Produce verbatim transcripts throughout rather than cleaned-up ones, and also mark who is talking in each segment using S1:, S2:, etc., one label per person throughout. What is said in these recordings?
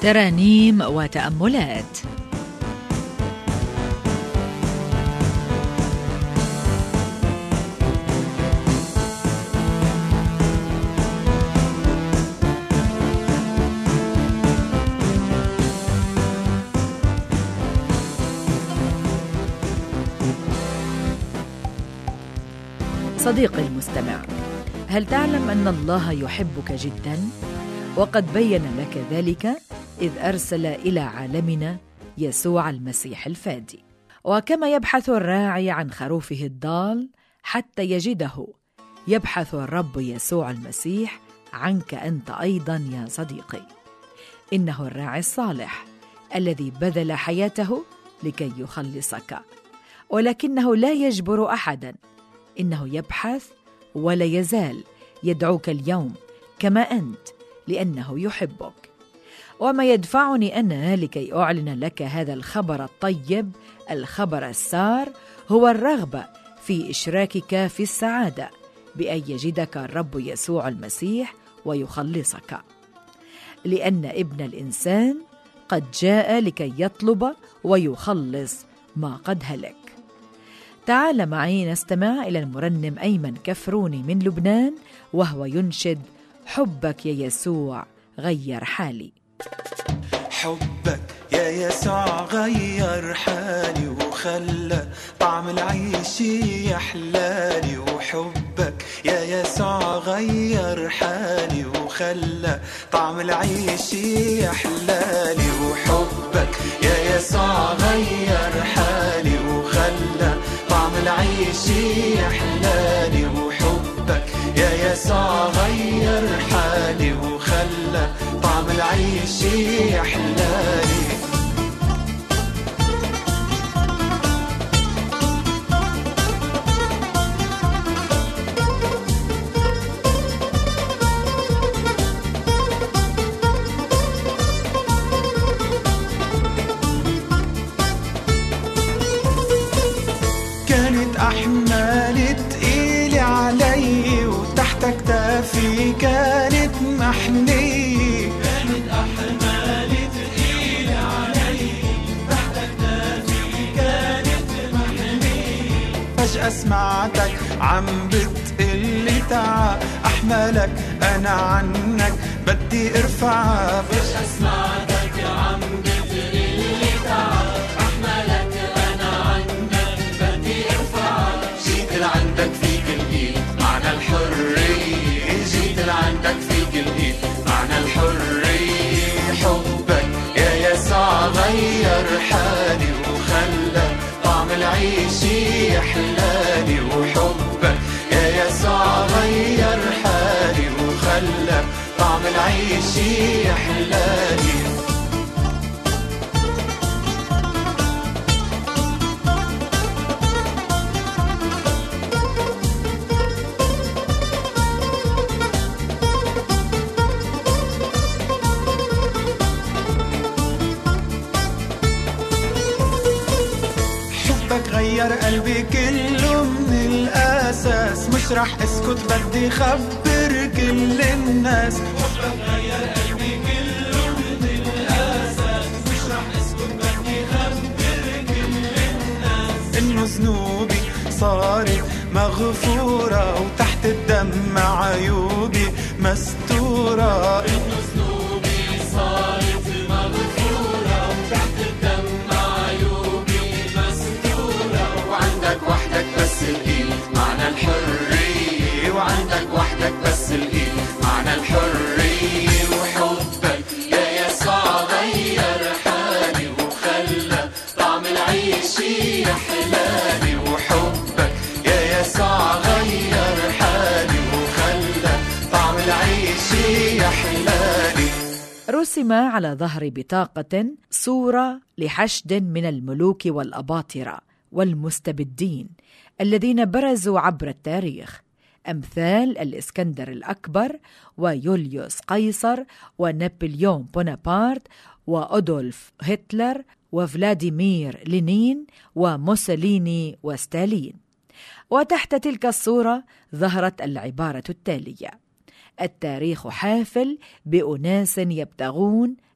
S1: ترانيم وتأملات. صديقي المستمع، هل تعلم أن الله يحبك جداً؟ وقد بيّن لك ذلك إذ أرسل إلى عالمنا يسوع المسيح الفادي. وكما يبحث الراعي عن خروفه الضال حتى يجده، يبحث الرب يسوع المسيح عنك أنت أيضاً يا صديقي. إنه الراعي الصالح الذي بذل حياته لكي يخلصك، ولكنه لا يجبر أحداً. إنه يبحث ولا يزال يدعوك اليوم كما أنت، لأنه يحبك. وما يدفعني أنا لكي أعلن لك هذا الخبر الطيب، الخبر السار، هو الرغبة في إشراكك في السعادة بأن يجدك الرب يسوع المسيح ويخلصك، لأن ابن الإنسان قد جاء لكي يطلب ويخلص ما قد هلك. تعال معي نستمع إلى المرنم أيمن كفروني من لبنان، وهو ينشد: حبك يا يسوع غير حالي.
S2: حبك يا يسوع غير حالي وخلى طعم العيش يحلالي، وحبك يا يسوع غير حالي وخلى طعم العيش يحلالي، وحبك يا يسوع غير حالي وخلى طعم العيش يحلالي، وحبك يا يسوع غير حالي وخلى طعم العيش يحلالي. كانت أحمالي تقيلة علي وتحت كتافي كانت محنية، كانت أحمالي تقيلة علي تحت كتافي كانت محنية. فجأة سمعتك عم بتقلي تعا أحملك أنا عنك بدي ارفعها. فجأة سمعتك عم بتقلي تعا أحملك أنا عنك بدي ارفعها. جيت لعندك فيك الإيد معنى الحرية، جيت لعندك فيك الإيد معنى الحرية. حبك يا يسوع غير حالي وخلى طعم العيش يحلالي، وحبك يا يسوع غير حالي وخلى طعم العيش يحلالي. غير قلبي كله من الأساس، مش رح اسكت بدي خبر كل الناس. حبك غير قلبي كله من الأساس، مش رح اسكت بدي خبر كل الناس. إنه ذنوبي صارت مغفورة وتحت الدم عيوبي مستورة. إنه ذنوبي صارت مغفورة وتحت الدم عيوبي مستورة. وعندك وحدك بس الإيد معنى الحرية، وعندك وحدك بس الإيد معنى الحرية. وحبك يا يسوع غير حالي وخلى طعم العيش يحلالي، وحبك يا يسوع غير حالي وخلى طعم العيش يحلالي.
S1: رسم على ظهر بطاقة صورة لحشد من الملوك والأباطرة والمستبدين الذين برزوا عبر التاريخ، أمثال الإسكندر الأكبر ويوليوس قيصر ونابليون بونابرت وأدولف هتلر وفلاديمير لينين وموسوليني وستالين. وتحت تلك الصورة ظهرت العبارة التالية: التاريخ حافل بأناس يبتغون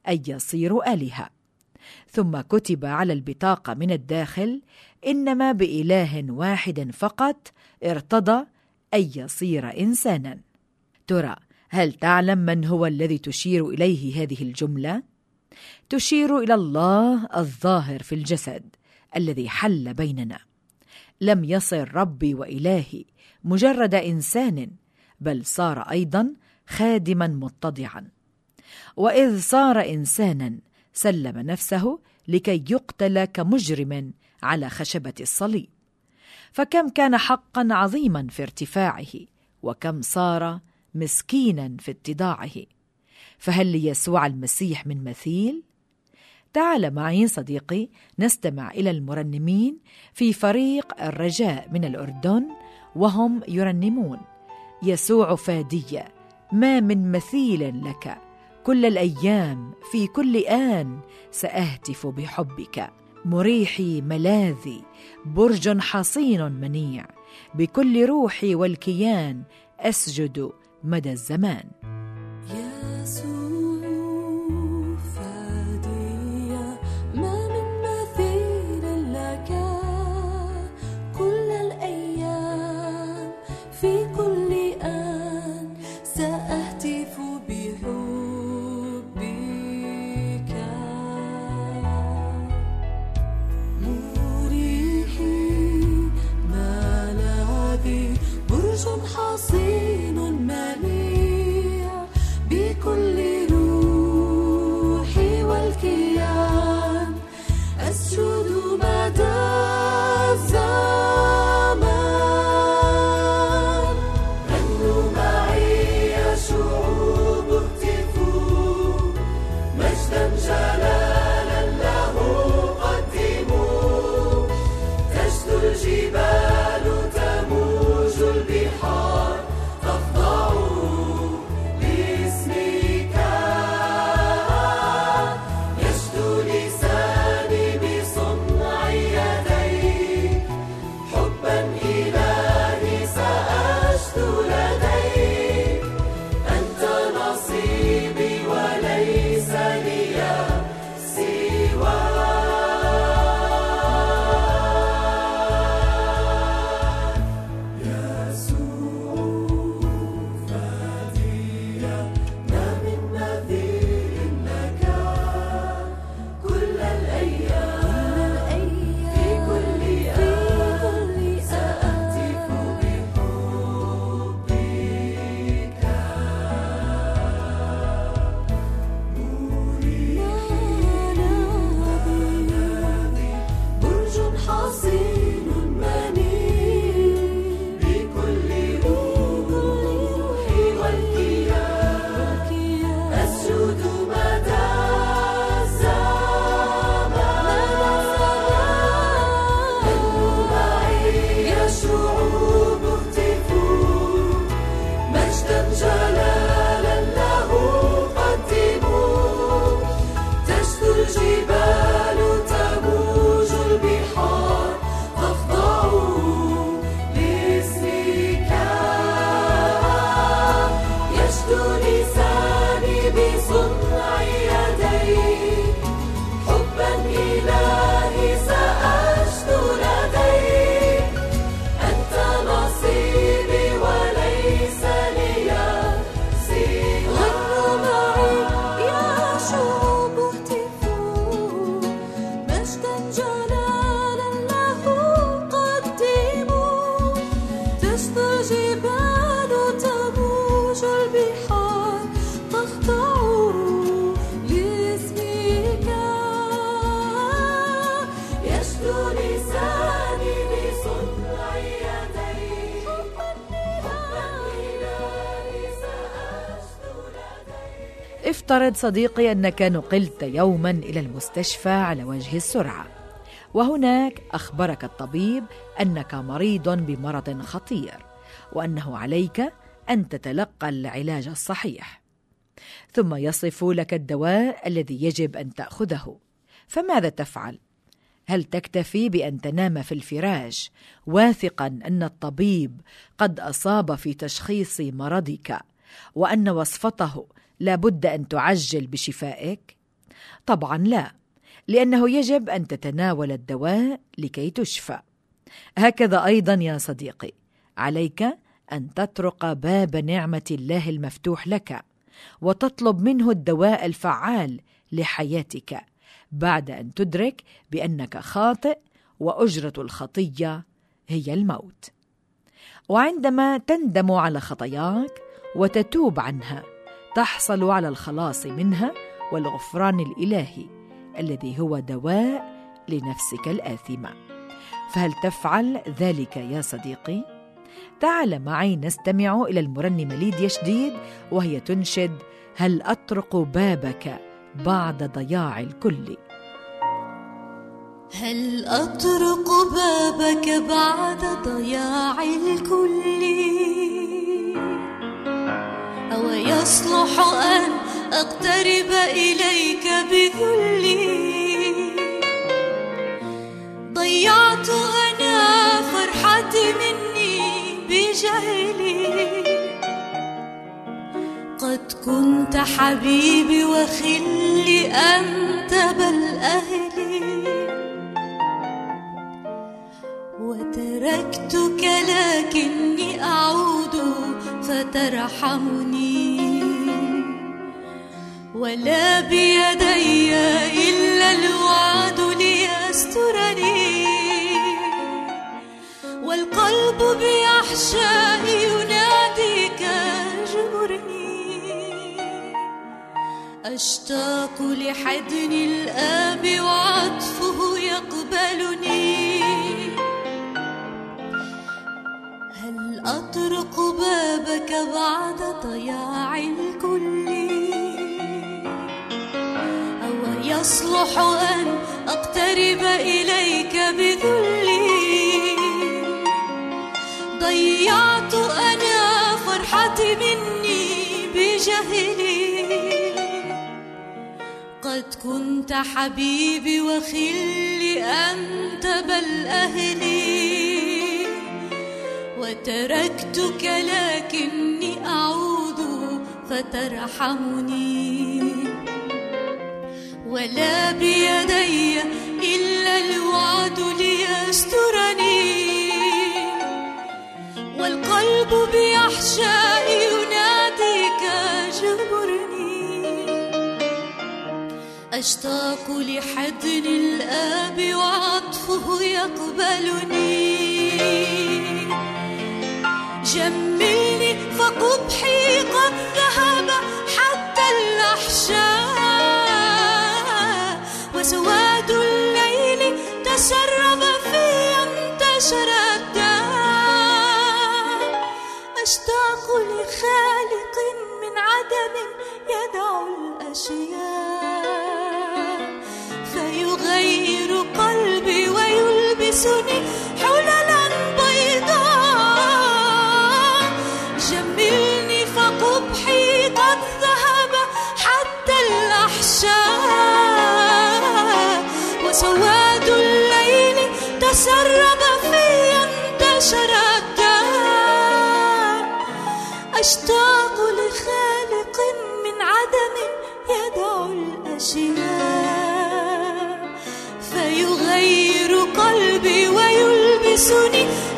S1: أن يصيروا آلهة. ثم كتب على البطاقة من الداخل: إنما بإله واحد فقط ارتضى أن يصير إنسانا. ترى هل تعلم من هو الذي تشير إليه هذه الجملة؟ تشير إلى الله الظاهر في الجسد الذي حل بيننا. لم يصر ربي وإلهي مجرد إنسان، بل صار أيضا خادما متضعا. وإذ صار إنسانا سلم نفسه لكي يقتل كمجرم على خشبة الصليب. فكم كان حقا عظيما في ارتفاعه، وكم صار مسكينا في اتضاعه. فهل ليسوع المسيح من مثيل؟ تعال معي صديقي نستمع إلى المرنمين في فريق الرجاء من الأردن وهم يرنمون: يسوع فادية، ما من مثيل لك، كل الأيام في كل آن سأهتف بحبك. مريحي ملاذي، برج حصين منيع، بكل روحي والكيان أسجد مدى الزمان.
S3: حصين منيع، بكل روحي والكيان أسجد مدى الزمان. غنوا معي يا شعوب، اهتفوا مجدا جلالا له قدموا. تجد الجبال تموج البحار، تخضعوا لاسمك. يشدو لساني بصنع يديك، حبا إلهي سأشدو لديك. أنت نصيبي وليس لي سواك.
S1: افترض صديقي أنك نقلت يوما إلى المستشفى على وجه السرعة، وهناك أخبرك الطبيب أنك مريض بمرض خطير وأنه عليك أن تتلقى العلاج الصحيح، ثم يصف لك الدواء الذي يجب أن تأخذه. فماذا تفعل؟ هل تكتفي بأن تنام في الفراش واثقا أن الطبيب قد أصاب في تشخيص مرضك وأن وصفته لا بد أن تعجل بشفائك؟ طبعا لا، لأنه يجب أن تتناول الدواء لكي تشفى. هكذا أيضا يا صديقي، عليك أن تطرق باب نعمة الله المفتوح لك وتطلب منه الدواء الفعال لحياتك بعد أن تدرك بأنك خاطئ وأجرة الخطية هي الموت. وعندما تندم على خطاياك وتتوب عنها تحصل على الخلاص منها والغفران الإلهي الذي هو دواء لنفسك الآثمة. فهل تفعل ذلك يا صديقي؟ تعال معي نستمع إلى المرنمة ليديا شديد وهي تنشد: هل أطرق بابك بعد ضياع الكل؟
S3: هل أطرق بابك بعد ضياع الكل، أو يصلح أن أقترب إليك بذلي؟ ضيعت أنا فرحتي مني بجهلي، قد كنت حبيبي وخلي أنت بل أهلي، وتركتك لكني أعود فترحمني، ولا بيدي إلا الوعد ليسترني، والقلب بأحشاء يناديك اجبرني، أشتاق لحضن الآب وعطفه يقبلني. هل أطرق بابك بعد ضياع الكل، أو يصلح أن أقترب إليك بذلي؟ ضيعت أنا فرحتي مني بجهلي، قد كنت حبيبي وخلي أنت بل أهلي، وتركتك لكني أعود فترحمني، ولا بيدي إلا الوعد ليسترني، والقلب بأحشاء يناديك اجبرني، أشتاق لحضن الآب وعطفه يقبلني. جملني فقبحي قد ذهب حتى الأحشاء، وسواد الليل تسرب في انتشر الداء، أشتاق لخالق من عدم يدعو الأشياء، فيغير قلبي ويلبسني حللا بيضاء. جملني فقبحي قد ذهب حتى الأحشاء، وسواد الليل تسرب في انتشر الداء، أشتاق لخالق من عدم يدعو الأشياء، فيغير قلبي ويلبسني